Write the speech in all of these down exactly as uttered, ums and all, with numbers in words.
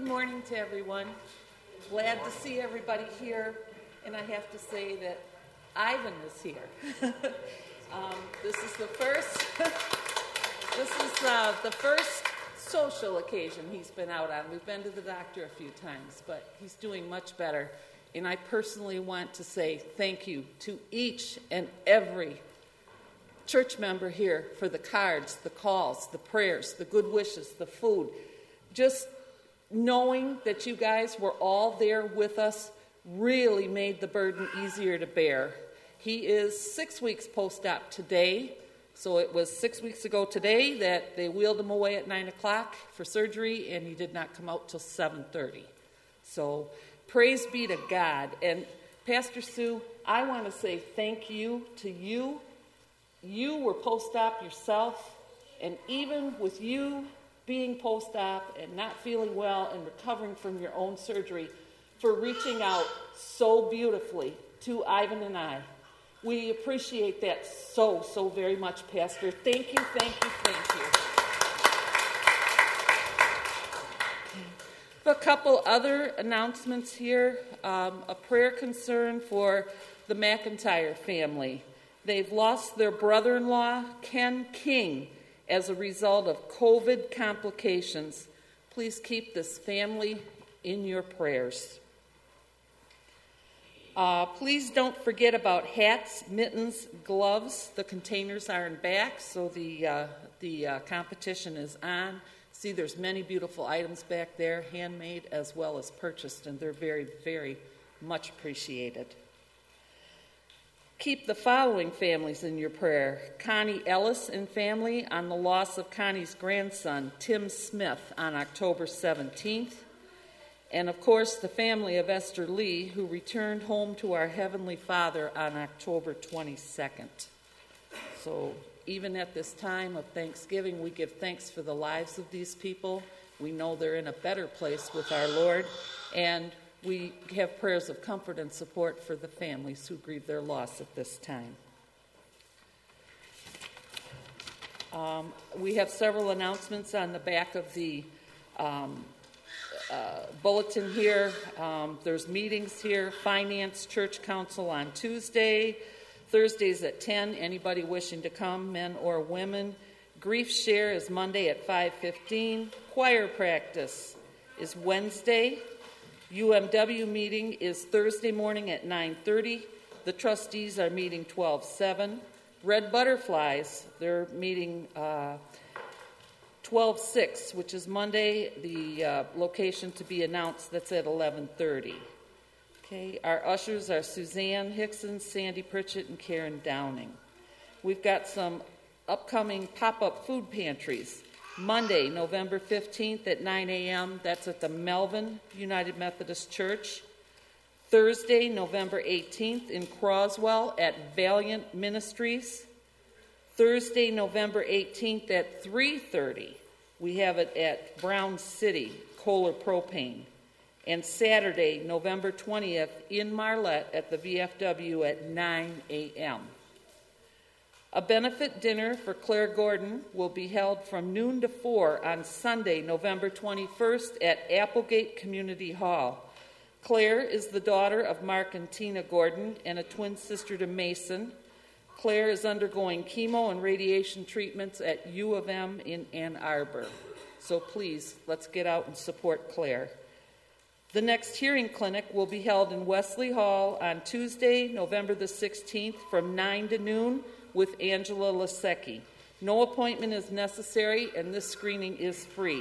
morning to everyone. Glad to see everybody here, and I have to say that Ivan is here. um, this is the first. this is uh, the first social occasion he's been out on. We've been to the doctor a few times, but he's doing much better. And I personally want to say thank you to each and every church member here for the cards, the calls, the prayers, the good wishes, the food. Just knowing that you guys were all there with us really made the burden easier to bear. He is six weeks post-op today, so it was six weeks ago today that they wheeled him away at nine o'clock for surgery, and he did not come out till seven thirty. So praise be to God. And Pastor Sue, I want to say thank you to you. You were post-op yourself, and even with you being post-op and not feeling well and recovering from your own surgery, for reaching out so beautifully to Ivan and I. We appreciate that so, so very much, Pastor. Thank you, thank you, thank you. A couple other announcements here. Um, a prayer concern for the McIntyre family. They've lost their brother-in-law, Ken King, as a result of COVID complications. Please keep this family in your prayers. Uh, please don't forget about hats, mittens, gloves. The containers are in back, so the, uh, the uh, competition is on. See, there's many beautiful items back there, handmade as well as purchased, and they're very, very much appreciated. Keep the following families in your prayer. Connie Ellis and family on the loss of Connie's grandson, Tim Smith, on October seventeenth. And, of course, the family of Esther Lee, who returned home to our Heavenly Father on October twenty-second. So even at this time of Thanksgiving, we give thanks for the lives of these people. We know they're in a better place with our Lord, and we have prayers of comfort and support for the families who grieve their loss at this time. Um, we have several announcements on the back of the um, uh, bulletin here. Um, there's meetings here. Finance Church Council on Tuesday. Thursdays at ten. Anybody wishing to come, men or women. Grief Share is Monday at five fifteen. Choir practice is Wednesday. U M W meeting is Thursday morning at nine thirty. The trustees are meeting twelve seven. Red Butterflies, they're meeting uh, twelve six, which is Monday. The uh, location to be announced, that's at eleven thirty. Okay, our ushers are Suzanne Hickson, Sandy Pritchett, and Karen Downing. We've got some upcoming pop-up food pantries. Monday, November fifteenth at nine a.m., that's at the Melvin United Methodist Church. Thursday, November eighteenth in Croswell at Valiant Ministries. Thursday, November eighteenth at three thirty, we have it at Brown City, Kohler Propane. And Saturday, November twentieth in Marlette at the V F W at nine a.m. A benefit dinner for Claire Gordon will be held from noon to four on Sunday, November twenty-first at Applegate Community Hall. Claire is the daughter of Mark and Tina Gordon and a twin sister to Mason. Claire is undergoing chemo and radiation treatments at U of M in Ann Arbor. So please, let's get out and support Claire. The next hearing clinic will be held in Wesley Hall on Tuesday, November the sixteenth from nine to noon with Angela Lasecki. No appointment is necessary, and this screening is free.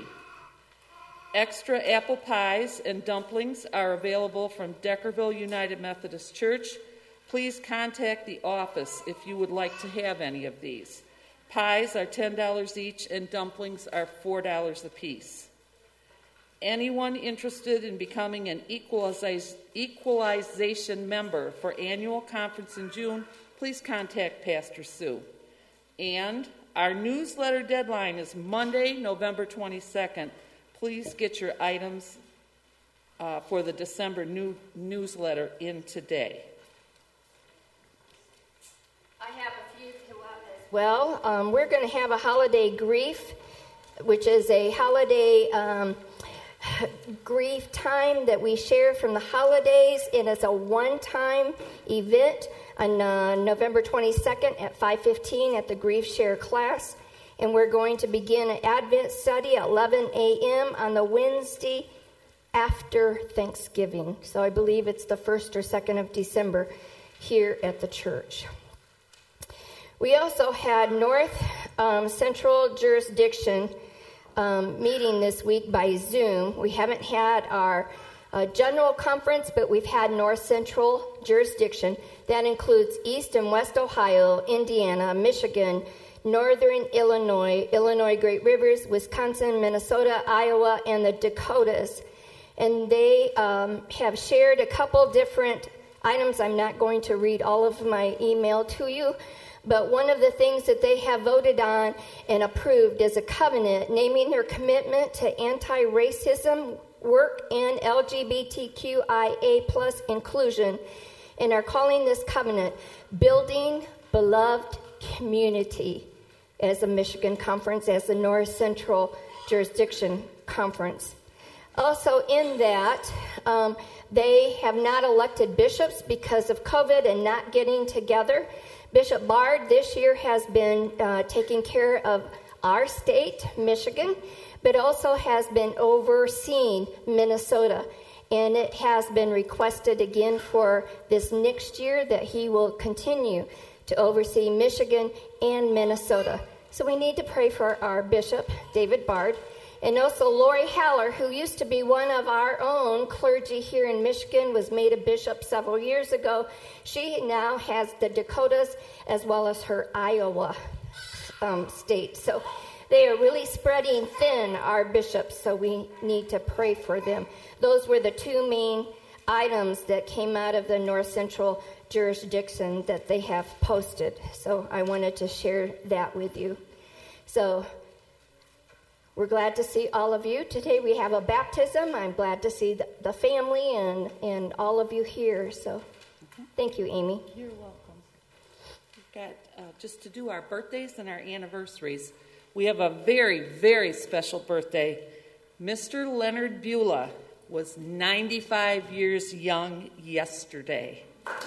Extra apple pies and dumplings are available from Deckerville United Methodist Church. Please contact the office if you would like to have any of these. Pies are ten dollars each, and dumplings are four dollars apiece. Anyone interested in becoming an equalize, equalization member for annual conference in June, please contact Pastor Sue. And our newsletter deadline is Monday, November twenty-second. Please get your items uh, for the December new newsletter in today. I have a few to up as well. Um, we're going to have a holiday grief, which is a holiday um, grief time that we share from the holidays. It is a one-time event on uh, November twenty-second at five fifteen at the Grief Share class. And we're going to begin an Advent study at eleven a.m. on the Wednesday after Thanksgiving. So I believe it's the first or second of December here at the church. We also had North um, Central Jurisdiction um, meeting this week by Zoom. We haven't had our uh, general conference, but we've had North Central Jurisdiction. That includes East and West Ohio, Indiana, Michigan, Northern Illinois, Illinois Great Rivers, Wisconsin, Minnesota, Iowa, and the Dakotas. And they um, have shared a couple different items. I'm not going to read all of my email to you, but one of the things that they have voted on and approved is a covenant naming their commitment to anti-racism work and L G B T Q I A plus inclusion, and are calling this covenant Building Beloved Community as a Michigan conference, as the North Central Jurisdiction Conference. Also in that, um, they have not elected bishops because of COVID and not getting together. Bishop Bard this year has been uh, taking care of our state, Michigan, but also has been overseeing Minnesota. And it has been requested again for this next year that he will continue to oversee Michigan and Minnesota. So we need to pray for our bishop, David Bard, and also Lori Haller, who used to be one of our own clergy here in Michigan, was made a bishop several years ago. She now has the Dakotas as well as her Iowa um, state. So they are really spreading thin, our bishops, so we need to pray for them. Those were the two main items that came out of the North Central Jurisdiction that they have posted. So I wanted to share that with you. So we're glad to see all of you. Today we have a baptism. I'm glad to see the, the family and, and all of you here. So thank you, Amy. You're welcome. We've got uh, just to do our birthdays and our anniversaries. We have a very, very special birthday. Mister Leonard Beulah was ninety-five years young yesterday.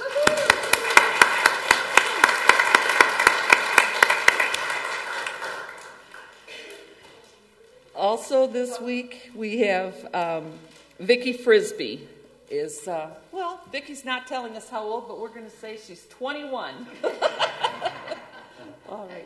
Also this week we have um, Vicki Frisbee. Is uh, well, Vicki's not telling us how old, but we're going to say she's twenty-one. All right.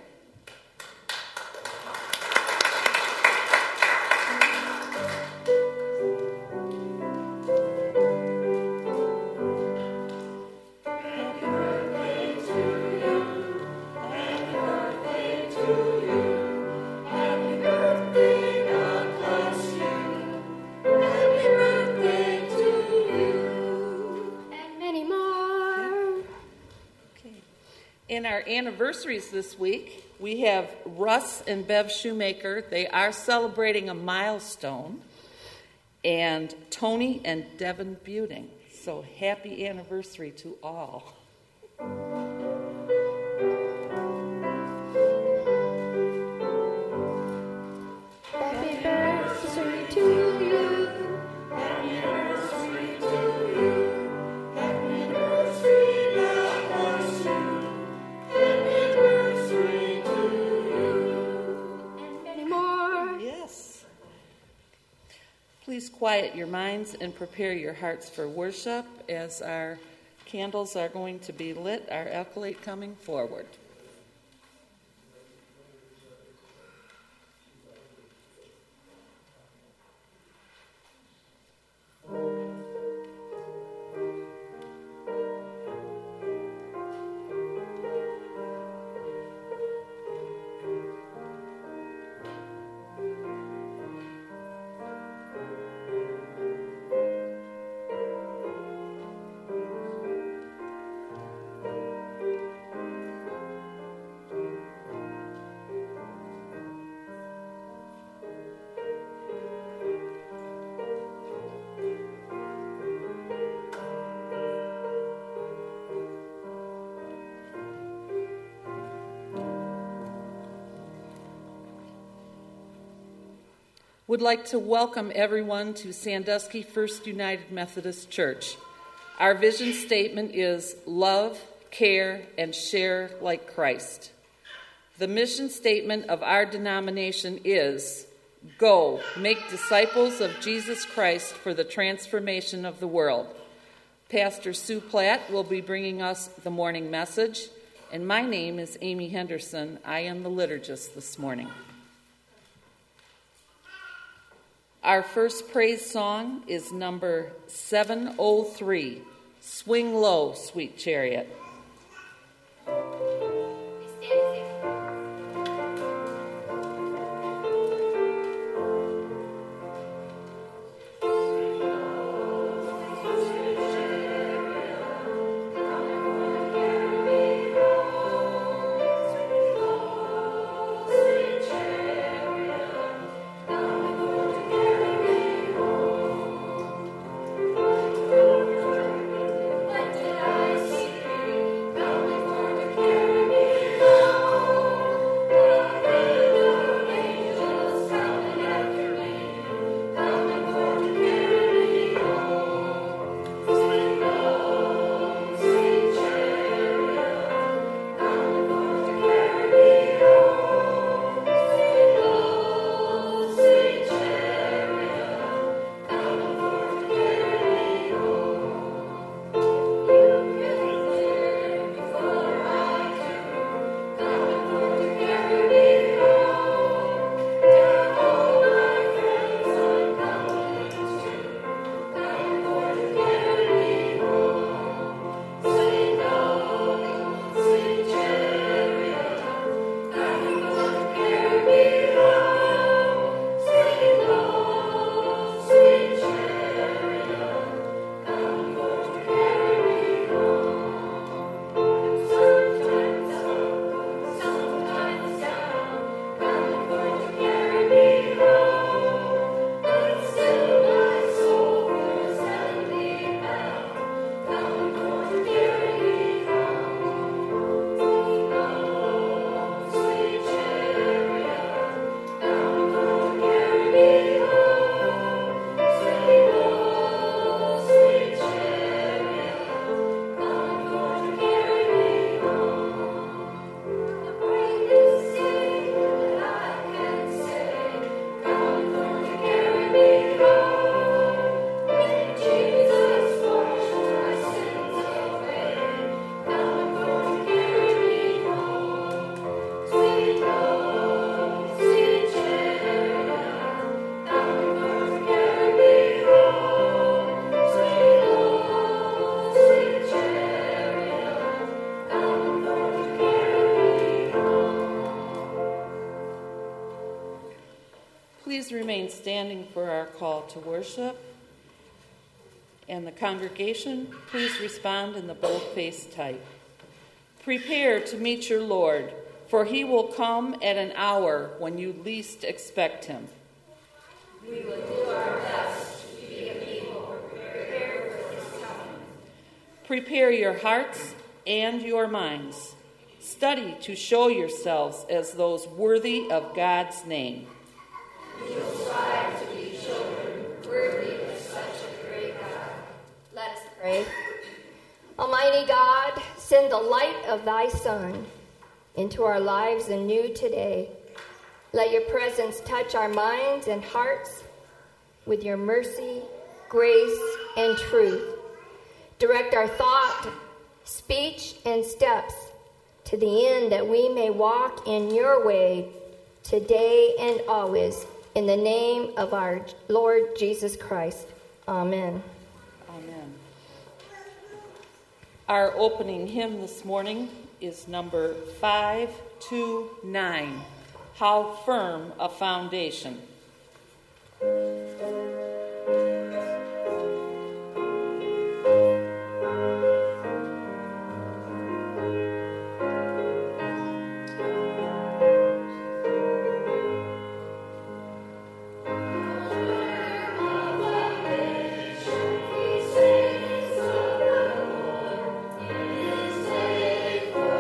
In our anniversaries this week, we have Russ and Bev Shoemaker. They are celebrating a milestone. And Tony and Devin Buting. So happy anniversary to all. Happy birthday to you. Happy birthday to you. Happy birthday, God bless you. Happy birthday to you. And many more. Yes. Please quiet your minds and prepare your hearts for worship as our candles are going to be lit, our alkalate coming forward. would like to welcome everyone to Sandusky First United Methodist Church. Our vision statement is love, care, and share like Christ. The mission statement of our denomination is go, make disciples of Jesus Christ for the transformation of the world. Pastor Sue Platt will be bringing us the morning message, and my name is Amy Henderson. I am the liturgist this morning. Our first praise song is number seven oh three, Swing Low, Sweet Chariot. Please remain standing for our call to worship. And the congregation, please respond in the bold-faced type. Prepare to meet your Lord, for he will come at an hour when you least expect him. We will do our best to be a people prepared for his coming. Prepare your hearts and your minds. Study to show yourselves as those worthy of God's name. We will strive to be children worthy of such a great God. Let us pray. Almighty God, send the light of thy Son into our lives anew today. Let your presence touch our minds and hearts with your mercy, grace, and truth. Direct our thought, speech, and steps to the end that we may walk in your way today and always. In the name of our Lord Jesus Christ. Amen. Amen. Our opening hymn this morning is number five two nine, How Firm a Foundation.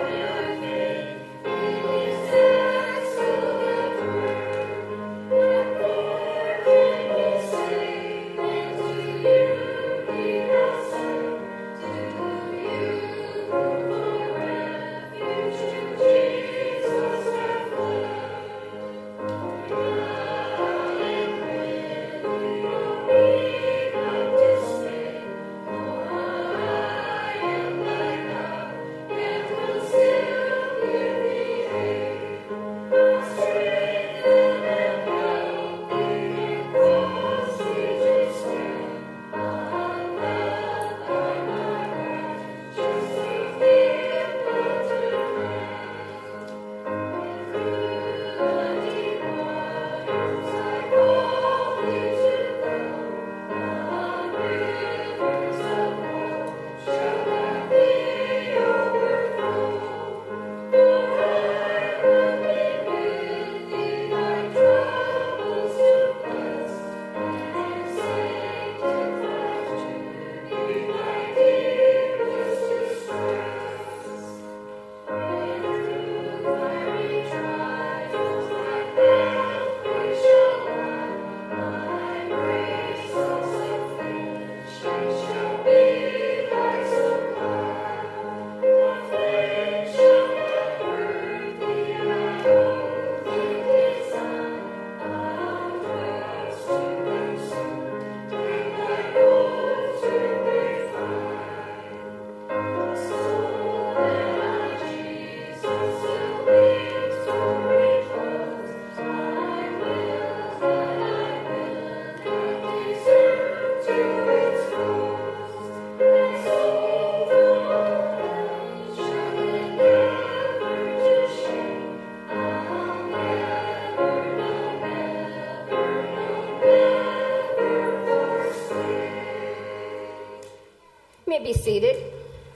Yeah. You may be seated.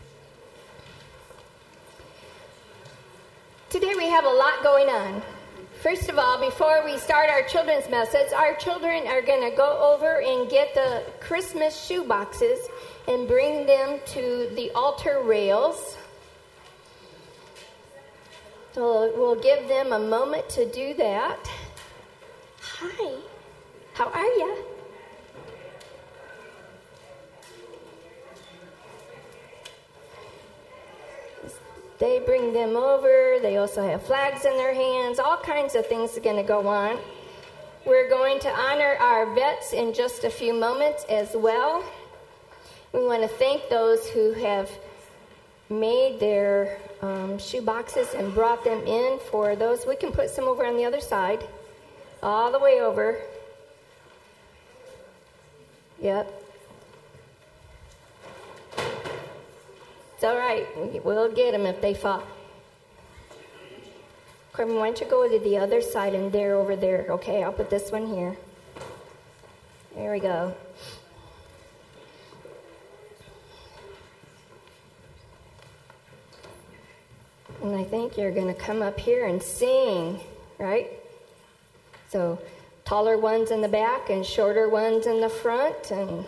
Today we have a lot going on. First of all, before we start our children's message, our children are going to go over and get the Christmas shoe boxes and bring them to the altar rails. So we'll give them a moment to do that. Hi, how are you? They bring them over. They also have flags in their hands. All kinds of things are going to go on. We're going to honor our vets in just a few moments as well. We want to thank those who have made their um, shoe boxes and brought them in. For those, we can put some over on the other side, all the way over. Yep. It's all right. We'll get them if they fall. Carmen, why don't you go to the other side and they're over there. Okay, I'll put this one here. There we go. And I think you're going to come up here and sing, right? So taller ones in the back and shorter ones in the front. And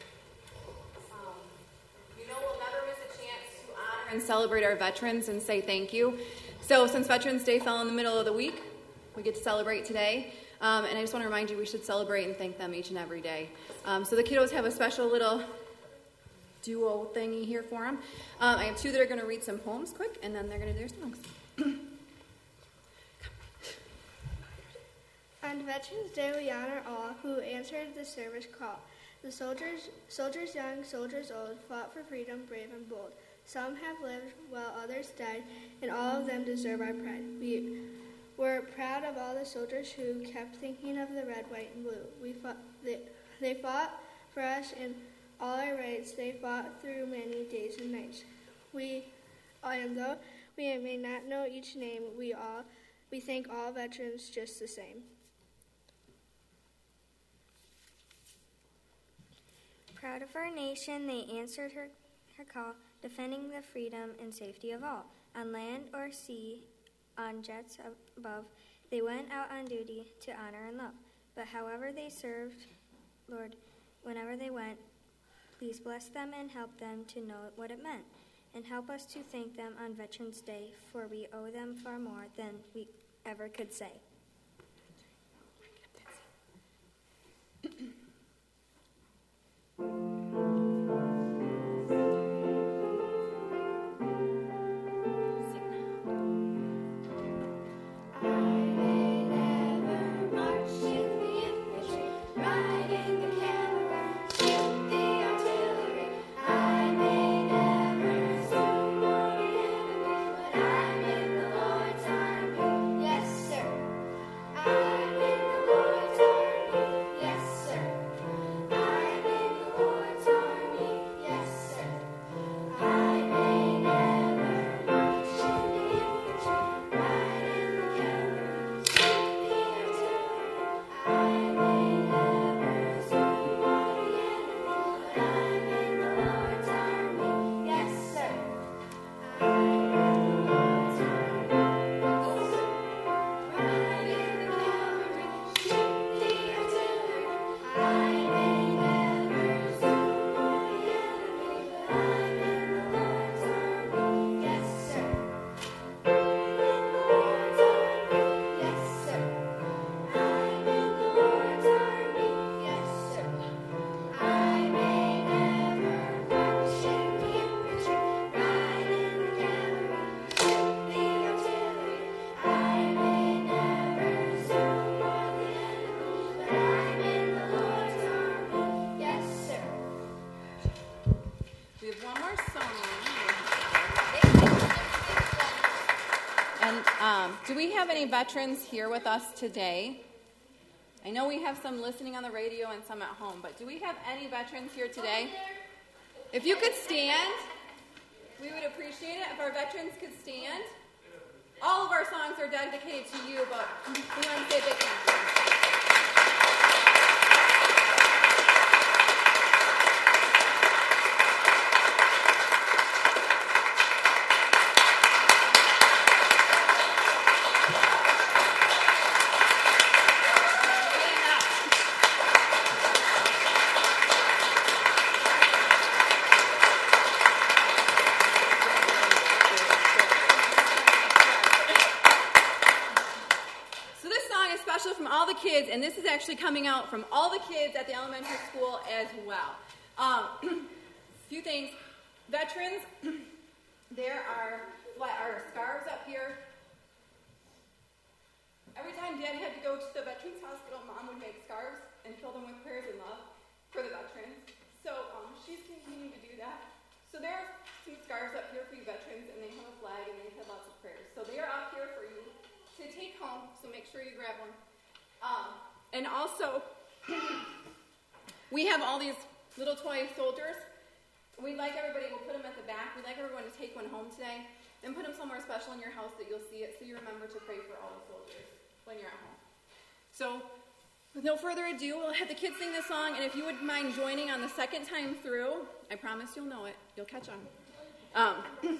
and celebrate our veterans and say thank you. So since Veterans Day fell in the middle of the week, we get to celebrate today. Um, and I just want to remind you we should celebrate and thank them each and every day. Um, so the kiddos have a special little duo thingy here for them. Um, I have two that are going to read some poems quick, and then they're going to do their songs. On Veterans Day, we honor all who answered the service call. The soldiers, soldiers young, soldiers old, fought for freedom, brave and bold. Some have lived while others died, and all of them deserve our pride. We were proud of all the soldiers who kept thinking of the red, white, and blue. We fought, they, they fought for us in all our rights. They fought through many days and nights. We, and though we may not know each name, we all we thank all veterans just the same. Proud of our nation, they answered her, her call, defending the freedom and safety of all. On land or sea, on jets above, they went out on duty to honor and love. But however they served, Lord, whenever they went, please bless them and help them to know what it meant. And help us to thank them on Veterans Day, for we owe them far more than we ever could say. Um, do we have any veterans here with us today? I know we have some listening on the radio and some at home, but do we have any veterans here today? If you could stand, we would appreciate it if our veterans could stand. All of our songs are dedicated to you, but we want to say a big thank you. kids, and this is actually coming out from all the kids at the elementary school as well. Um, a few things. Veterans, there are, are scarves up here. Every time Dad had to go to the Veterans Hospital, Mom would make scarves and fill them with prayers and love for the veterans. So um, she's continuing to do that. So there are some scarves up here for you veterans, and they have a flag, and they have lots of prayers. So they are up here for you to take home, so make sure you grab one. Um, and also, we have all these little toy soldiers. We'd like everybody, we'll put them at the back. We'd like everyone to take one home today, and put them somewhere special in your house that you'll see it, so you remember to pray for all the soldiers when you're at home. So, with no further ado, we'll have the kids sing this song, and if you would mind joining on the second time through, I promise you'll know it. You'll catch on. Um,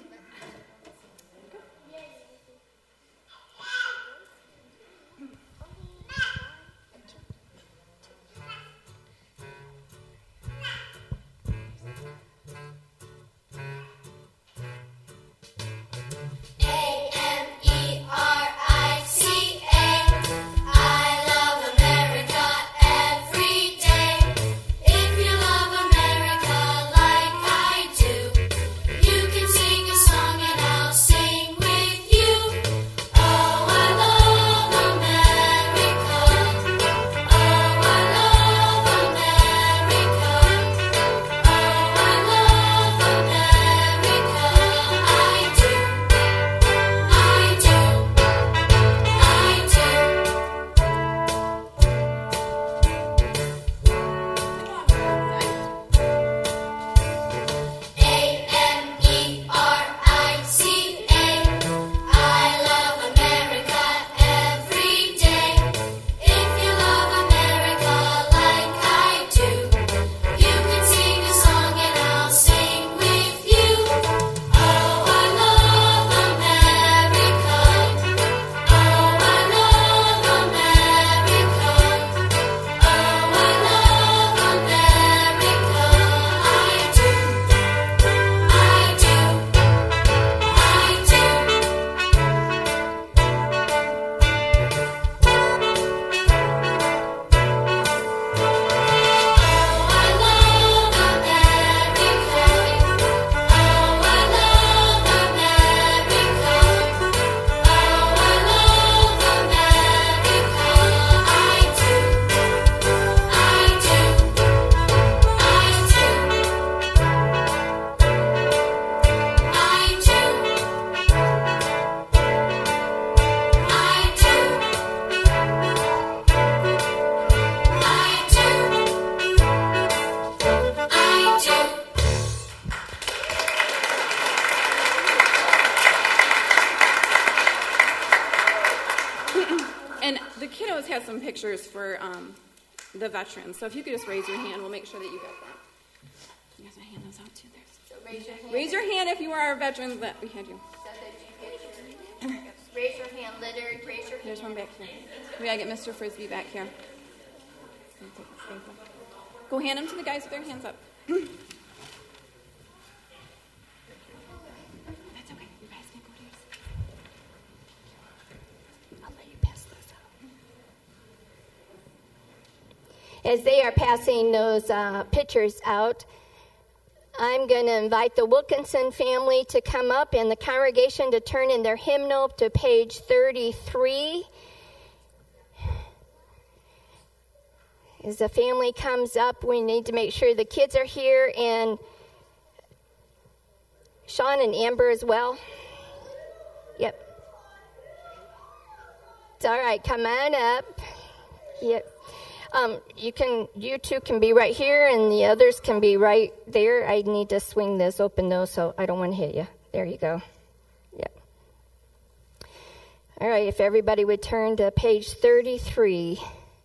have some pictures for um, the veterans. So if you could just raise your hand, we'll make sure that you got that. You guys want to hand those out too? There. So raise your hand. Raise your hand if you are a veteran that we had you. Raise your hand, Leonard. Raise your hand. There's one back here. We gotta get Mister Frisbee back here. Go hand them to the guys with their hands up. That's okay. You guys can go to yours. I'll let you pass this out. As they are passing those uh, pictures out, I'm going to invite the Wilkinson family to come up and the congregation to turn in their hymnal to page thirty-three. As the family comes up, we need to make sure the kids are here, and Sean and Amber as well. Yep. It's all right. Come on up. Yep. Um, you can, you two can be right here, and the others can be right there. I need to swing this open, though, so I don't want to hit you. There you go. Yep. All right, if everybody would turn to page thirty-three.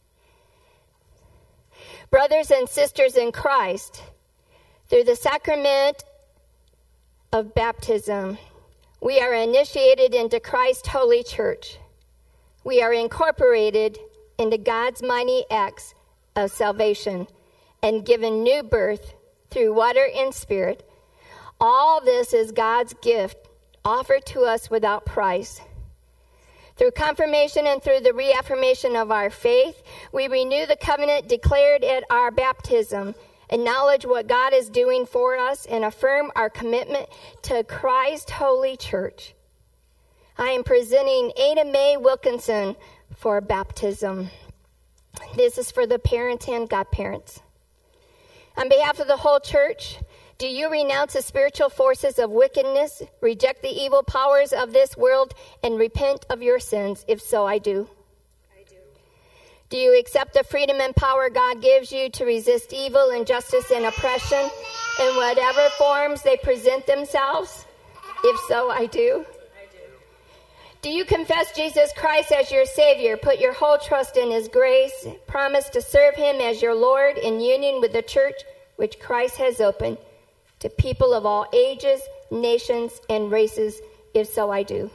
Brothers and sisters in Christ, through the sacrament of baptism, we are initiated into Christ's holy church. We are incorporated into God's mighty acts of salvation and given new birth through water and spirit. All this is God's gift offered to us without price. Through confirmation and through the reaffirmation of our faith, we renew the covenant declared at our baptism, acknowledge what God is doing for us, and affirm our commitment to Christ's holy church. I am presenting Ada Mae Wilkinson for baptism. This is for the parents and godparents. On behalf of the whole church, do you renounce the spiritual forces of wickedness, reject the evil powers of this world, and repent of your sins? If so, I do. I do. Do you accept the freedom and power God gives you to resist evil, injustice, and oppression in whatever forms they present themselves? If so, I do. I do. Do you confess Jesus Christ as your Savior, put your whole trust in His grace, promise to serve Him as your Lord in union with the church which Christ has opened, to people of all ages, nations, and races? If so, I do.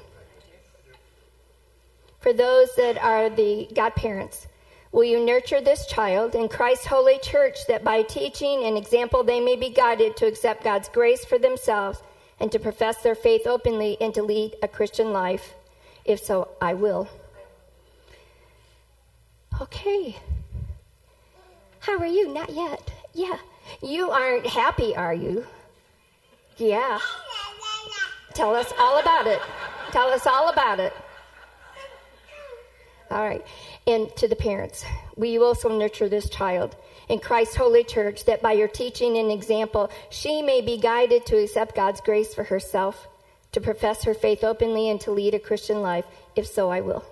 For those that are the godparents, will you nurture this child in Christ's holy church, that by teaching and example they may be guided to accept God's grace for themselves and to profess their faith openly and to lead a Christian life? If so, I will. Okay. How are you? Not yet. Yeah. You aren't happy, are you? Yeah. Tell us all about it. Tell us all about it. All right. And to the parents, will you also nurture this child in Christ's holy church, that by your teaching and example, she may be guided to accept God's grace for herself, to profess her faith openly, and to lead a Christian life? If so, I will.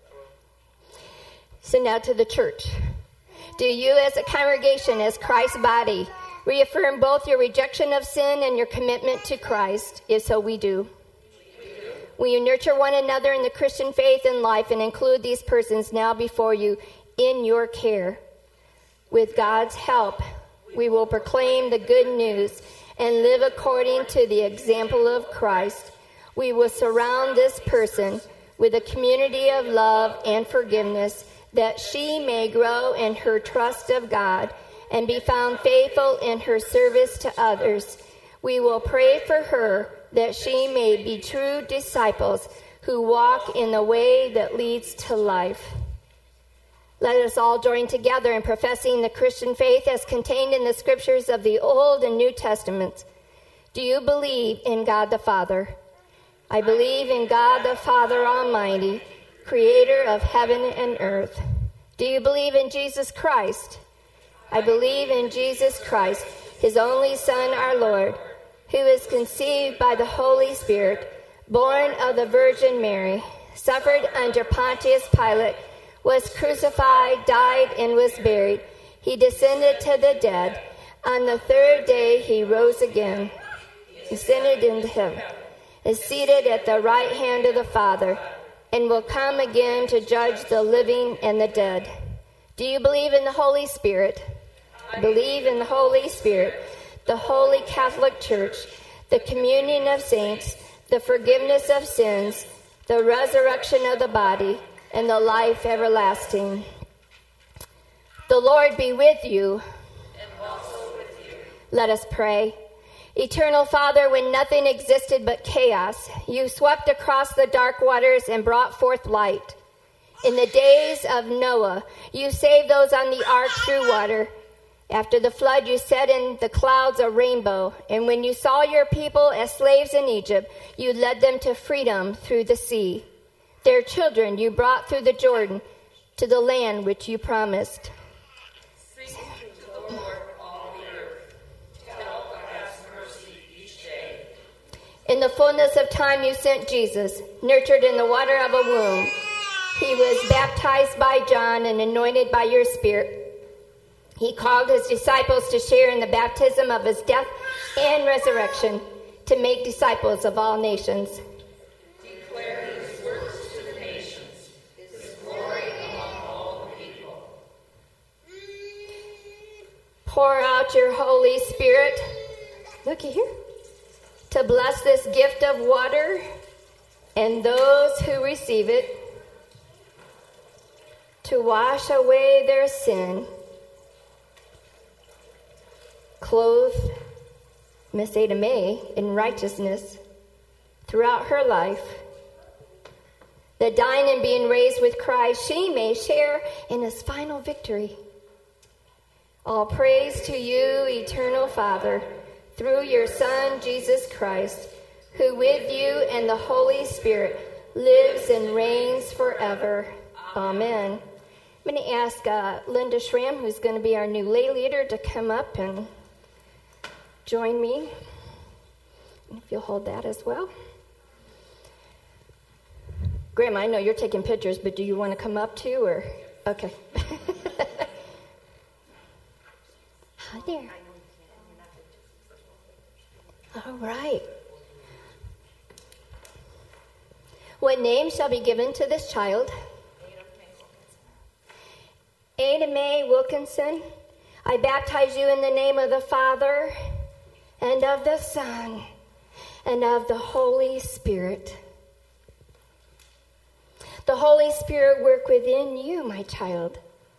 So now to the church. Do you as a congregation, as Christ's body, reaffirm both your rejection of sin and your commitment to Christ? If so, we do. We do. Will you nurture one another in the Christian faith and life and include these persons now before you in your care? With God's help, we will proclaim the good news and live according to the example of Christ. We will surround this person with a community of love and forgiveness, that she may grow in her trust of God and be found faithful in her service to others. We will pray for her that she may be true disciples who walk in the way that leads to life. Let us all join together in professing the Christian faith as contained in the scriptures of the Old and New Testaments. Do you believe in God the Father? I believe in God the Father Almighty, creator of heaven and earth. Do you believe in Jesus Christ? I believe in Jesus Christ, His only Son, our Lord, who is conceived by the Holy Spirit, born of the Virgin Mary, suffered under Pontius Pilate, was crucified, died, and was buried. He descended to the dead. On the third day he rose again, ascended into heaven, is seated at the right hand of the Father, and will come again to judge the living and the dead. Do you believe in the Holy Spirit? I believe in the Holy Spirit, the Holy Catholic Church, the communion of saints, the forgiveness of sins, the resurrection of the body, and the life everlasting. The Lord be with you. And also with you. Let us pray. Eternal Father, when nothing existed but chaos, you swept across the dark waters and brought forth light. In the days of Noah, you saved those on the ark through water. After the flood, you set in the clouds a rainbow, and when you saw your people as slaves in Egypt, you led them to freedom through the sea. Their children you brought through the Jordan to the land which you promised. In the fullness of time you sent Jesus, nurtured in the water of a womb. He was baptized by John and anointed by your Spirit. He called his disciples to share in the baptism of his death and resurrection, to make disciples of all nations. Declare his works to the nations, his glory among all the people. Pour out your Holy Spirit. Looky here. To bless this gift of water and those who receive it, to wash away their sin, clothe Miss Ada Mae in righteousness throughout her life, that dying and being raised with Christ, she may share in his final victory. All praise to you, eternal Father, through your Son, Jesus Christ, who with you and the Holy Spirit lives and reigns forever. Amen. I'm going to ask uh, Linda Schramm, who's going to be our new lay leader, to come up and join me. And if you'll hold that as well. Grandma, I know you're taking pictures, but do you want to come up too, or? Okay. Hi there. All right. What name shall be given to this child? Ada Mae Wilkinson. I baptize you in the name of the Father, and of the Son, and of the Holy Spirit. The Holy Spirit work within you, my child.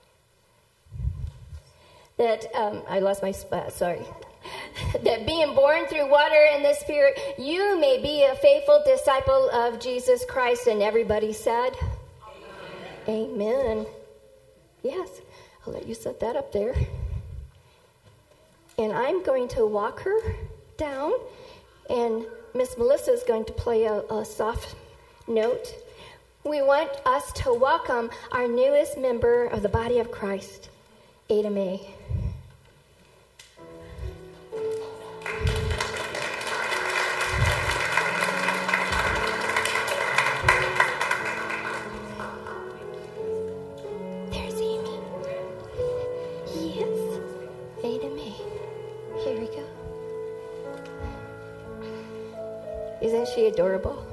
That, um, I lost my spot, sorry. That being born through water and the Spirit, you may be a faithful disciple of Jesus Christ. And everybody said, Amen. Amen. Yes, I'll let you set that up there. And I'm going to walk her down, and Miss Melissa is going to play a, a soft note. We want us to welcome our newest member of the body of Christ, Ada Mae. There's Amy. Yes, Ada Mae. Here we go. Isn't she adorable?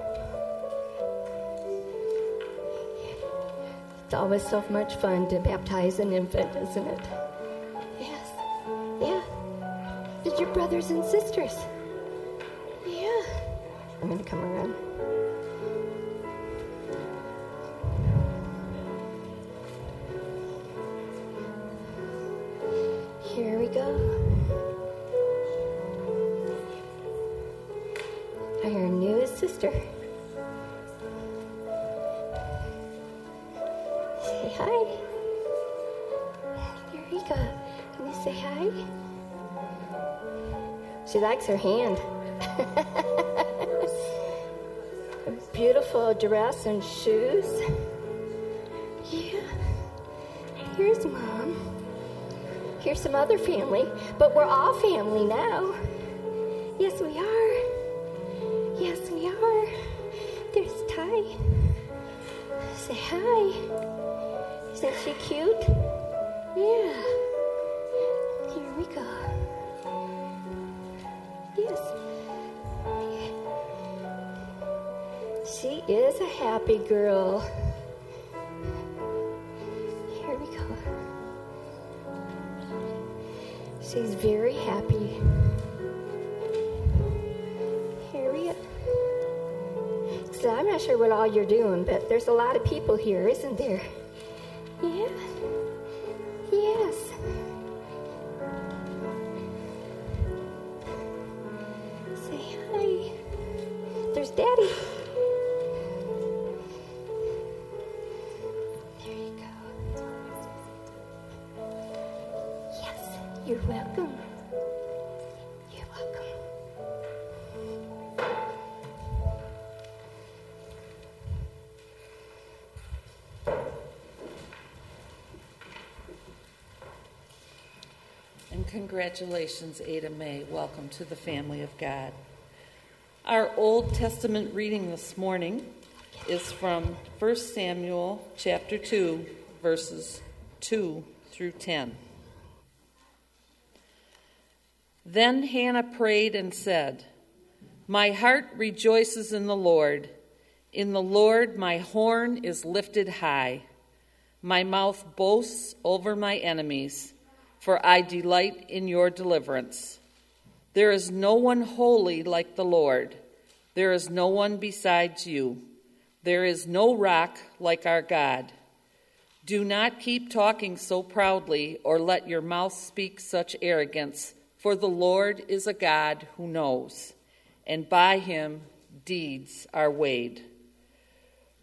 It's always so much fun to baptize an infant, isn't it? Yes. Yeah. It's your brothers and sisters. Yeah. I'm going to come around. Here we go. Our newest sister. Say hi. There you go. Can you say hi? She likes her hand. A beautiful dress and shoes. Yeah. Here's Mom. Here's some other family. But we're all family now. Yes, we are. Yes, we are. There's Ty. Say hi. Isn't she cute? Yeah. Here we go. Yes. She is a happy girl. Here we go. She's very happy. Here we go. So I'm not sure what all you're doing, but there's a lot of people here, isn't there? Yeah. Yes. Say hi. There's Daddy. There you go. Yes, you're welcome. You're welcome. Congratulations, Ada Mae. Welcome to the family of God. Our Old Testament reading this morning is from First Samuel chapter two, verses two through ten. Then Hannah prayed and said, "My heart rejoices in the Lord. In the Lord my horn is lifted high. My mouth boasts over my enemies, for I delight in your deliverance. There is no one holy like the Lord. There is no one besides you. There is no rock like our God. Do not keep talking so proudly, or let your mouth speak such arrogance, for the Lord is a God who knows, and by him deeds are weighed.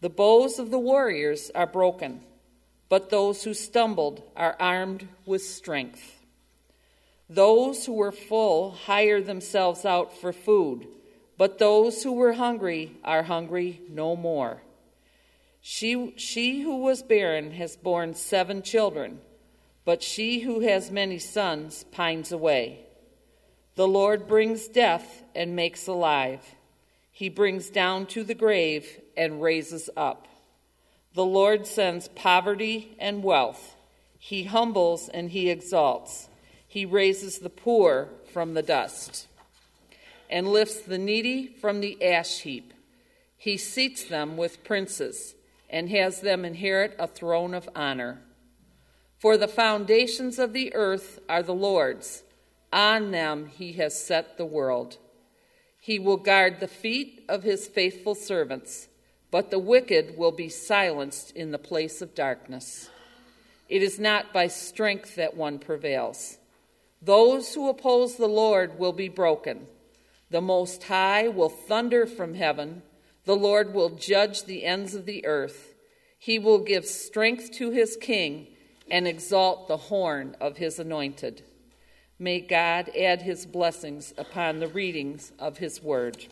The bows of the warriors are broken, but those who stumbled are armed with strength. Those who were full hire themselves out for food, but those who were hungry are hungry no more. She, she who was barren has borne seven children, but she who has many sons pines away. The Lord brings death and makes alive. He brings down to the grave and raises up. The Lord sends poverty and wealth. He humbles and he exalts. He raises the poor from the dust and lifts the needy from the ash heap. He seats them with princes and has them inherit a throne of honor. For the foundations of the earth are the Lord's. On them he has set the world. He will guard the feet of his faithful servants, but the wicked will be silenced in the place of darkness. It is not by strength that one prevails. Those who oppose the Lord will be broken. The Most High will thunder from heaven. The Lord will judge the ends of the earth. He will give strength to his king and exalt the horn of his anointed. May God add his blessings upon the readings of his word.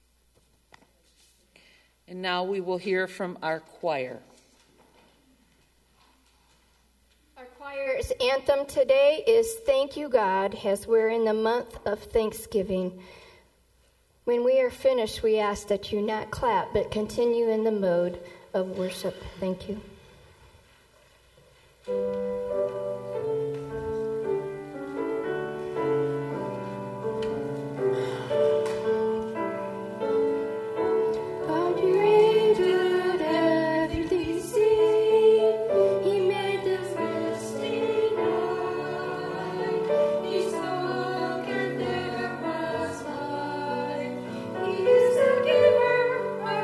And now we will hear from our choir. Our choir's anthem today is Thank You, God, as we're in the month of Thanksgiving. When we are finished, we ask that you not clap, but continue in the mode of worship. Thank you.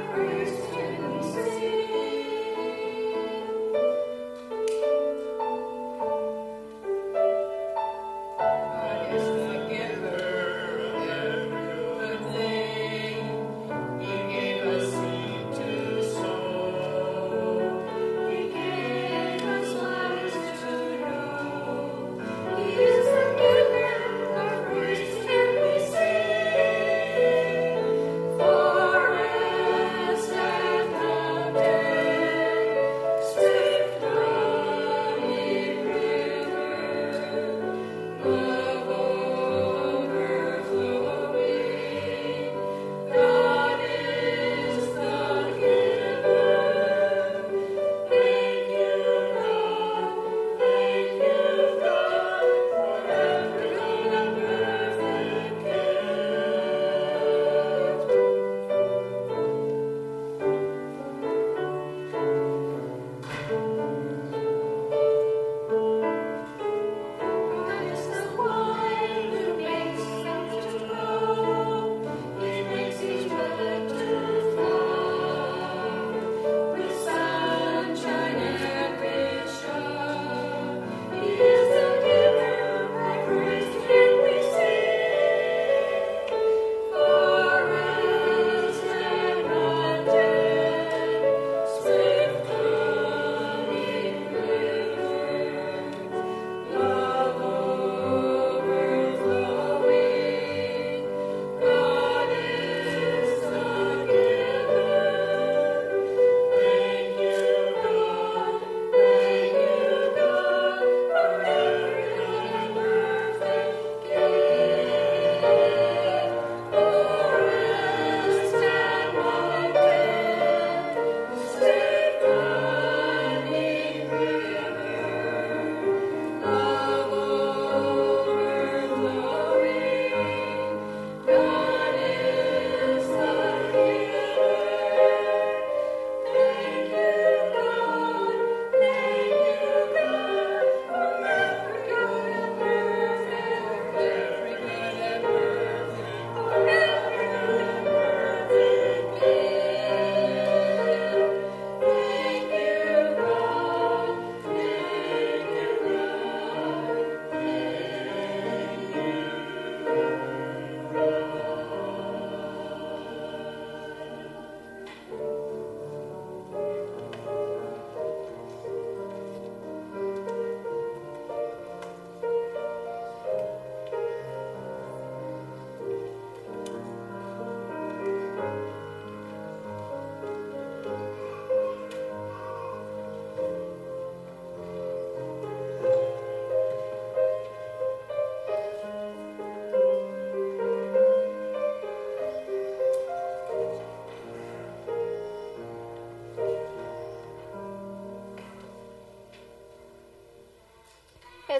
Thank you.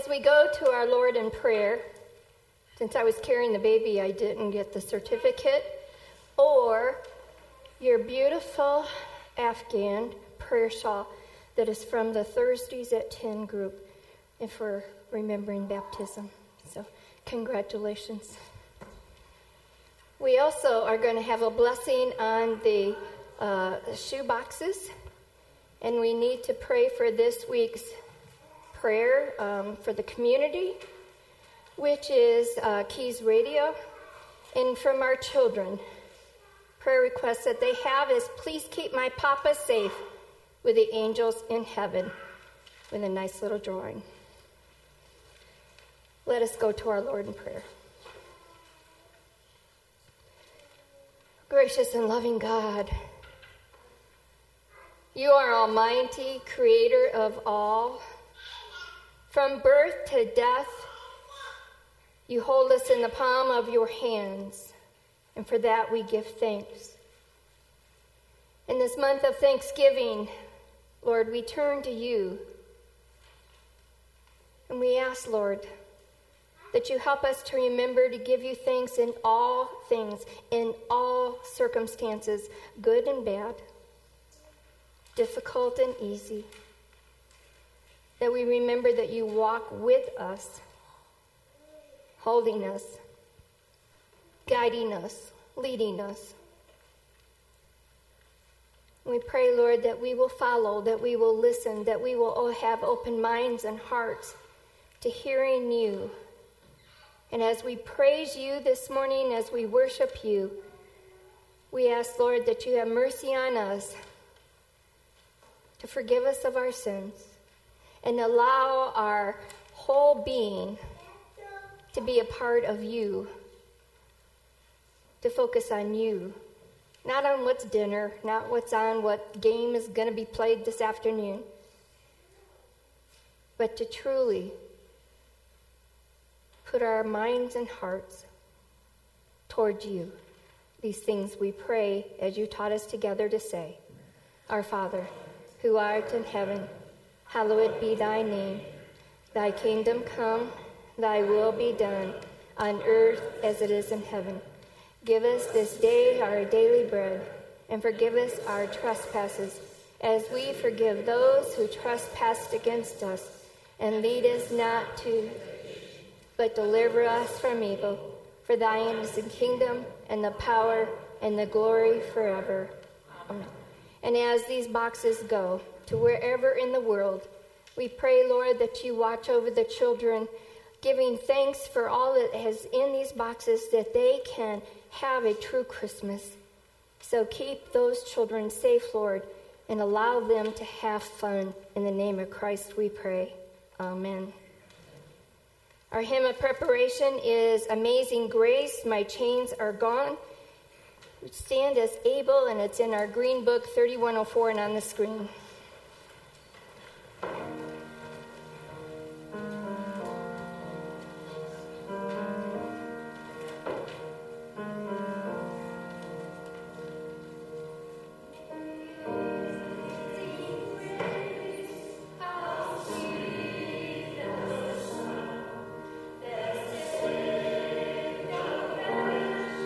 as we go to our Lord in prayer, since I was carrying the baby, I didn't get the certificate, or your beautiful Afghan prayer shawl that is from the Thursdays at ten group, and for remembering baptism. So congratulations. We also are going to have a blessing on the uh, shoe boxes, and we need to pray for this week's prayer um, for the community, which is uh, Keys Radio, and from our children. Prayer requests that they have is, please keep my papa safe with the angels in heaven, with a nice little drawing. Let us go to our Lord in prayer. Gracious and loving God, you are almighty, creator of all. From birth to death, you hold us in the palm of your hands, and for that we give thanks. In this month of Thanksgiving, Lord, we turn to you, and we ask, Lord, that you help us to remember to give you thanks in all things, in all circumstances, good and bad, difficult and easy. That we remember that you walk with us, holding us, guiding us, leading us. We pray, Lord, that we will follow, that we will listen, that we will all have open minds and hearts to hearing you. And as we praise you this morning, as we worship you, we ask, Lord, that you have mercy on us, to forgive us of our sins, and allow our whole being to be a part of you, to focus on you, not on what's dinner, not what's on what game is going to be played this afternoon, but to truly put our minds and hearts toward you. These things we pray as you taught us together to say. Our Father, who art in heaven, hallowed be thy name. Thy kingdom come, thy will be done, on earth as it is in heaven. Give us this day our daily bread, and forgive us our trespasses, as we forgive those who trespass against us. And lead us not to, but deliver us from evil. For thine is the kingdom, and the power, and the glory forever. Amen. And as these boxes go to wherever in the world, we pray, Lord, that you watch over the children, giving thanks for all that is in these boxes, that they can have a true Christmas. So keep those children safe, Lord, and allow them to have fun. In the name of Christ we pray. Amen. Our hymn of preparation is Amazing Grace, My Chains Are Gone. Stand as able, and it's in our green book, thirty-one oh four, and on the screen.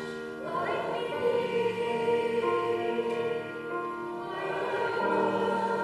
Thank you.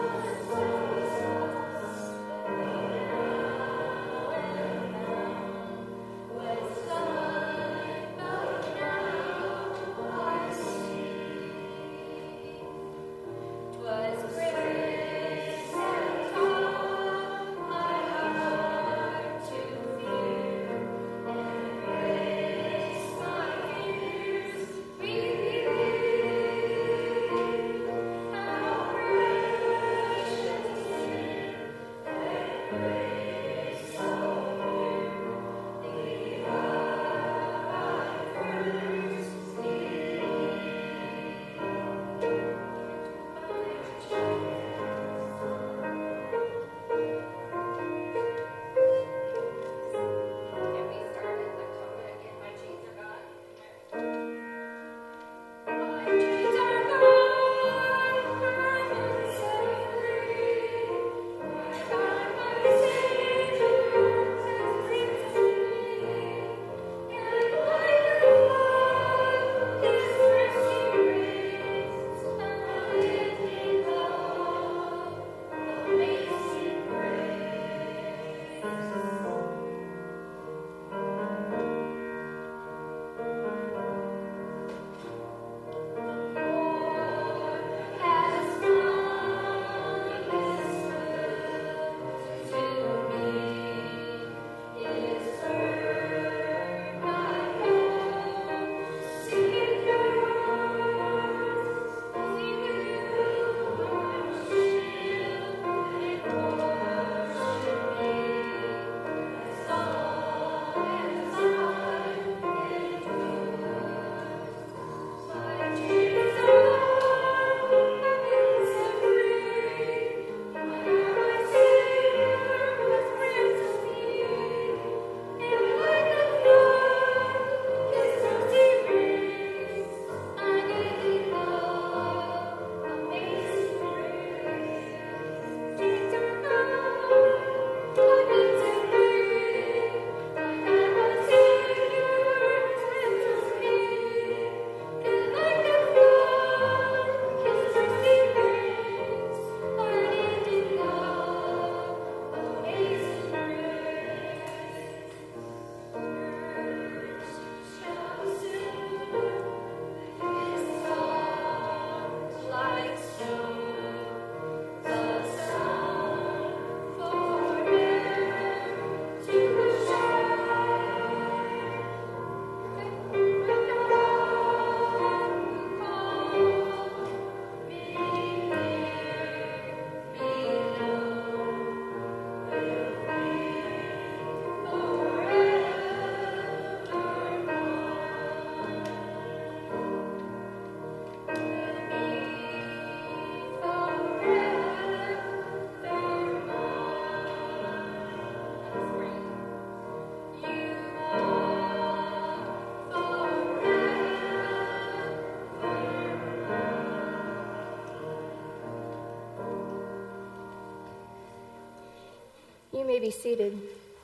You may be seated.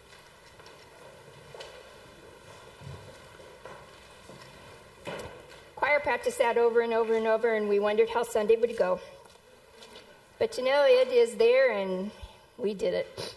Choir practiced that over and over and over, and we wondered how Sunday would go. But you know, it is there, and we did it.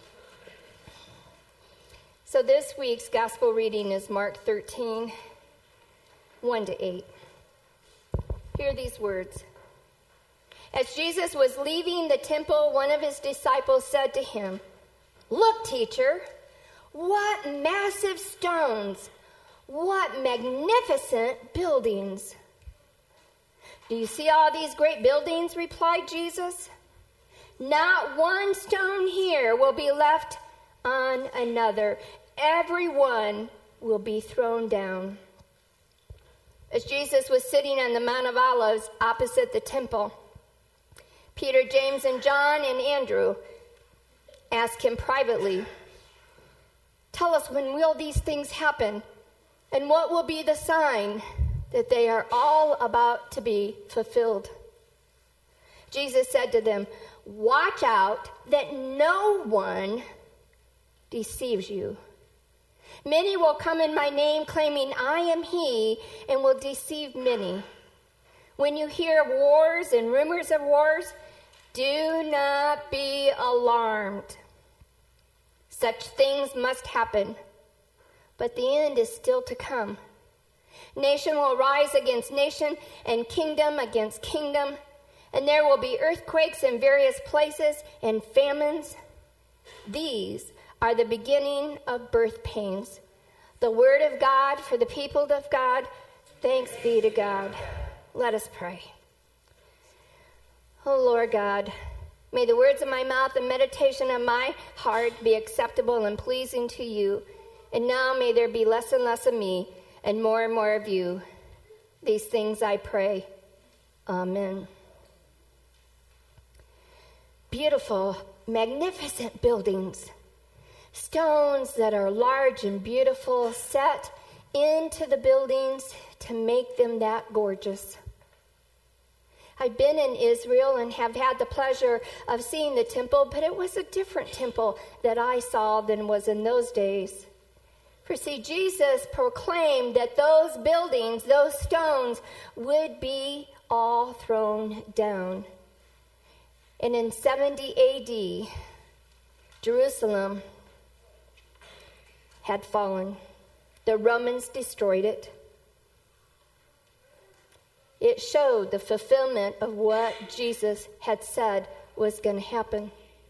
So this week's gospel reading is Mark thirteen, one to eight. Hear these words. As Jesus was leaving the temple, one of his disciples said to him, "Look, teacher, what massive stones, what magnificent buildings." "Do you see all these great buildings?" replied Jesus. "Not one stone here will be left on another. Every one will be thrown down." As Jesus was sitting on the Mount of Olives opposite the temple, Peter, James, and John and Andrew asked him privately, "Tell us, when will these things happen? And what will be the sign that they are all about to be fulfilled?" Jesus said to them, "Watch out that no one deceives you. Many will come in my name claiming I am he and will deceive many. When you hear of wars and rumors of wars, do not be alarmed. Such things must happen, but the end is still to come. Nation will rise against nation and kingdom against kingdom, and there will be earthquakes in various places and famines. These are the beginning of birth pains. The word of God for the people of God. Thanks be to God." Let us pray. Oh Lord God, may the words of my mouth and meditation of my heart be acceptable and pleasing to you. And now may there be less and less of me and more and more of you. These things I pray. Amen. Beautiful, magnificent buildings. Stones that are large and beautiful set into the buildings to make them that gorgeous. I've been in Israel and have had the pleasure of seeing the temple, but it was a different temple that I saw than was in those days. For see, Jesus proclaimed that those buildings, those stones, would be all thrown down. And in seventy A D, Jerusalem had fallen. The Romans destroyed it. It showed the fulfillment of what Jesus had said was going to happen.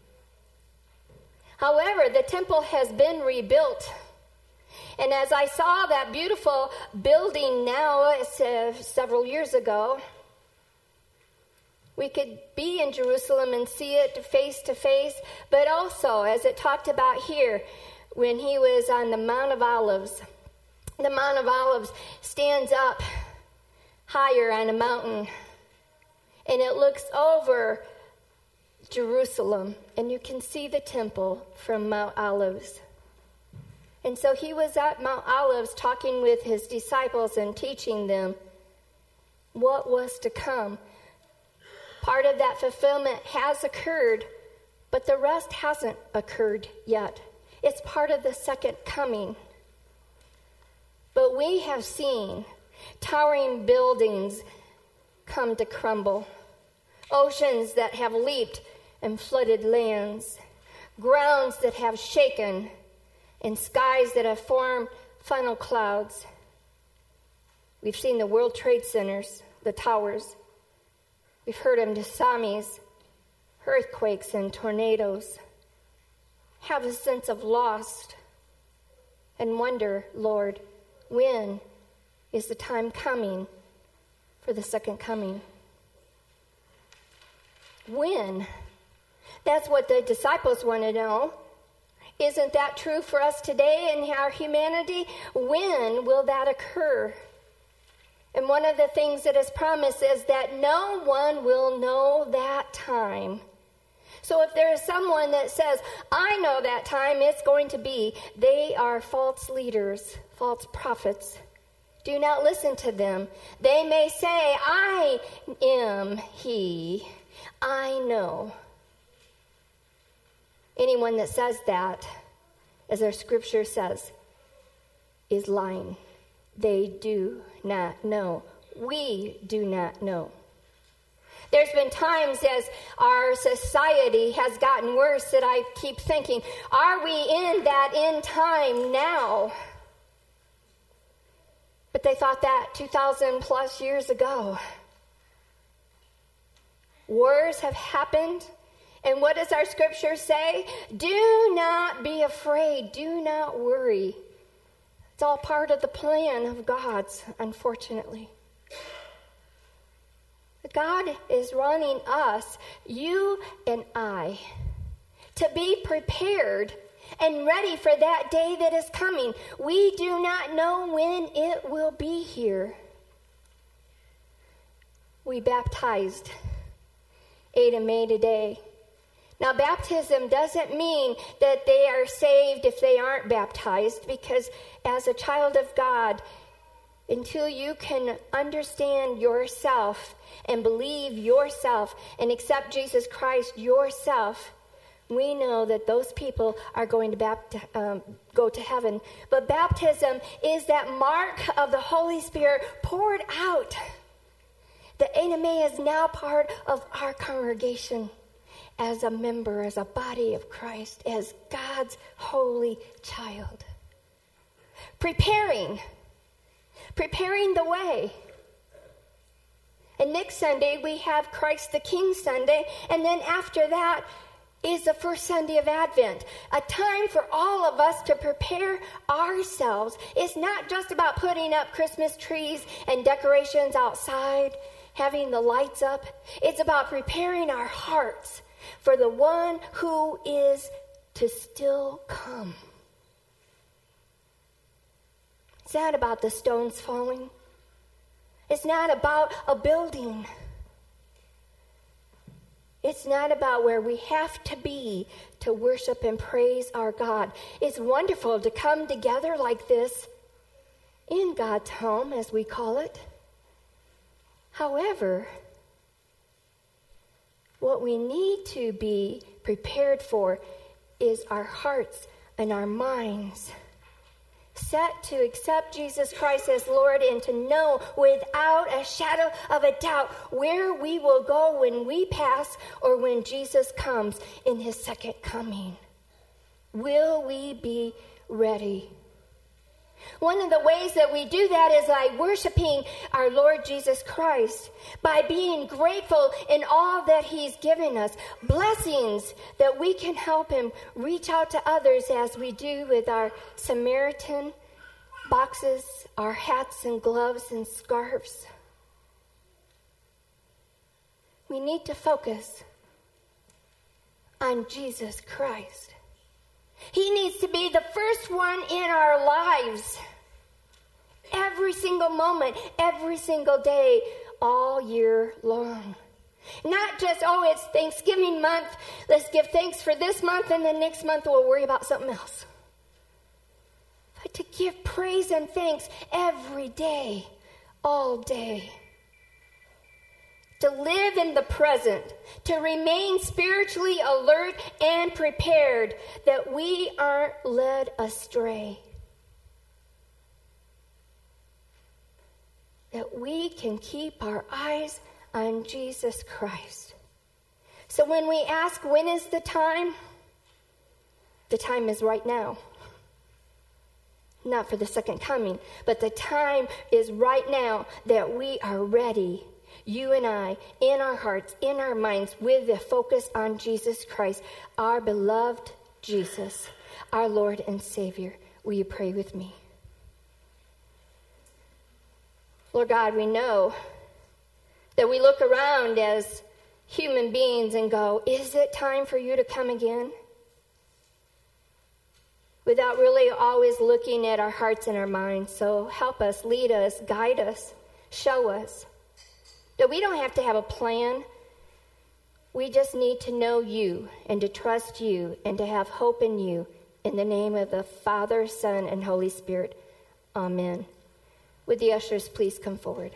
However, the temple has been rebuilt. And as I saw that beautiful building now, uh, several years ago, we could be in Jerusalem and see it face to face, but also, as it talked about here, when he was on the Mount of Olives. The Mount of Olives stands up higher on a mountain, and it looks over Jerusalem, and you can see the temple from Mount Olives. And so he was at Mount Olives talking with his disciples and teaching them what was to come. Part of that fulfillment has occurred, but the rest hasn't occurred yet. It's part of the second coming. But we have seen towering buildings come to crumble, oceans that have leaped and flooded lands, grounds that have shaken, and skies that have formed funnel clouds. We've seen the World Trade Centers, the towers. We've heard of tsunamis, earthquakes, and tornadoes. Have a sense of loss and wonder, Lord, when is the time coming for the second coming? When? That's what the disciples want to know. Isn't that true for us today in our humanity? When will that occur? And one of the things that is promised is that no one will know that time. So if there is someone that says, I know that time it's going to be, they are false leaders, false prophets. Do not listen to them. They may say, I am he. I know. Anyone that says that, as our scripture says, is lying. They do not know. We do not know. There's been times as our society has gotten worse that I keep thinking, are we in that end time now? But they thought that two thousand plus years ago. Wars have happened. And what does our scripture say? Do not be afraid. Do not worry. It's all part of the plan of God's, unfortunately. God is running us, you and I, to be prepared and ready for that day that is coming. We do not know when it will be here. We baptized Ada May today. Now, baptism doesn't mean that they are saved if they aren't baptized, because as a child of God, until you can understand yourself and believe yourself and accept Jesus Christ yourself, we know that those people are going to bapt- um, go to heaven. But baptism is that mark of the Holy Spirit poured out. The Ada May is now part of our congregation as a member, as a body of Christ, as God's holy child. Preparing. Preparing the way. And next Sunday, we have Christ the King Sunday. And then after that is the first Sunday of Advent. A time for all of us to prepare ourselves. It's not just about putting up Christmas trees and decorations outside, having the lights up. It's about preparing our hearts for the one who is to still come. It's not about the stones falling. It's not about a building. It's not about where we have to be to worship and praise our God. It's wonderful to come together like this in God's home, as we call it. However, what we need to be prepared for is our hearts and our minds set to accept Jesus Christ as Lord and to know without a shadow of a doubt where we will go when we pass or when Jesus comes in his second coming. Will we be ready? One of the ways that we do that is by worshiping our Lord Jesus Christ, by being grateful in all that he's given us, blessings that we can help him reach out to others as we do with our Samaritan boxes, our hats and gloves and scarves. We need to focus on Jesus Christ. He needs to be the first one in our lives. Every single moment, every single day, all year long. Not just, oh, it's Thanksgiving month, let's give thanks for this month, and then next month we'll worry about something else. But to give praise and thanks every day, all day. To live in the present, to remain spiritually alert and prepared, that we aren't led astray. That we can keep our eyes on Jesus Christ. So when we ask, when is the time? The time is right now. Not for the second coming, but the time is right now that we are ready. You and I, in our hearts, in our minds, with the focus on Jesus Christ, our beloved Jesus, our Lord and Savior. Will you pray with me? Lord God, we know that we look around as human beings and go, is it time for you to come again? Without really always looking at our hearts and our minds. So help us, lead us, guide us, show us. That we don't have to have a plan. We just need to know you and to trust you and to have hope in you. In the name of the Father, Son, and Holy Spirit. Amen. Would the ushers please come forward?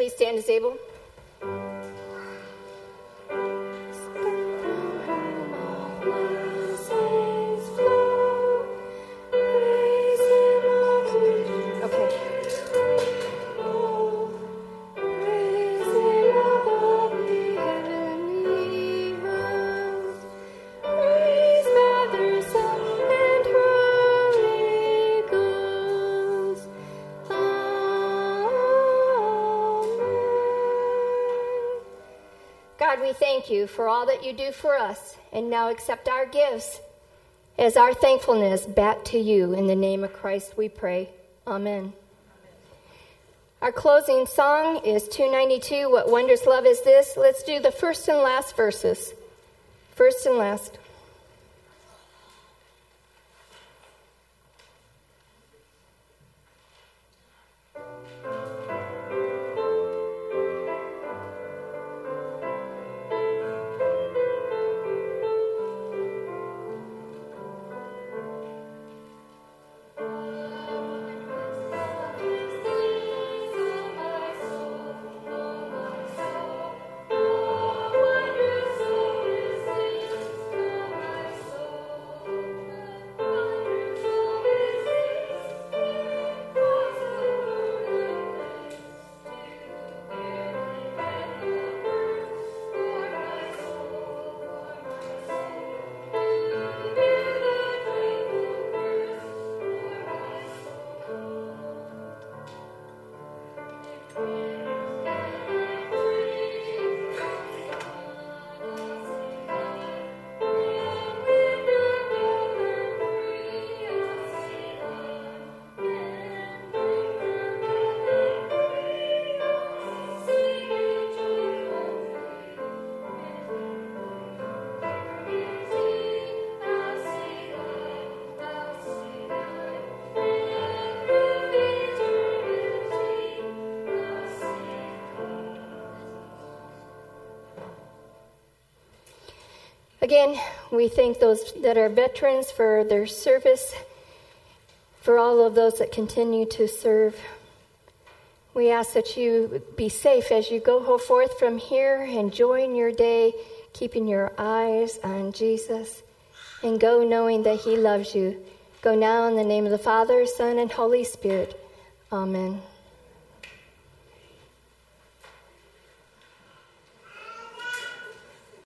please stand as able? God, we thank you for all that you do for us, and now accept our gifts as our thankfulness back to you. In the name of Christ we pray. Amen. Our closing song is two ninety-two, What Wondrous Love Is This? Let's do the first and last verses. First and last. Again, we thank those that are veterans for their service, for all of those that continue to serve. We ask that you be safe as you go forth from here, enjoying your day, keeping your eyes on Jesus, and go knowing that he loves you. Go now in the name of the Father, Son, and Holy Spirit. Amen.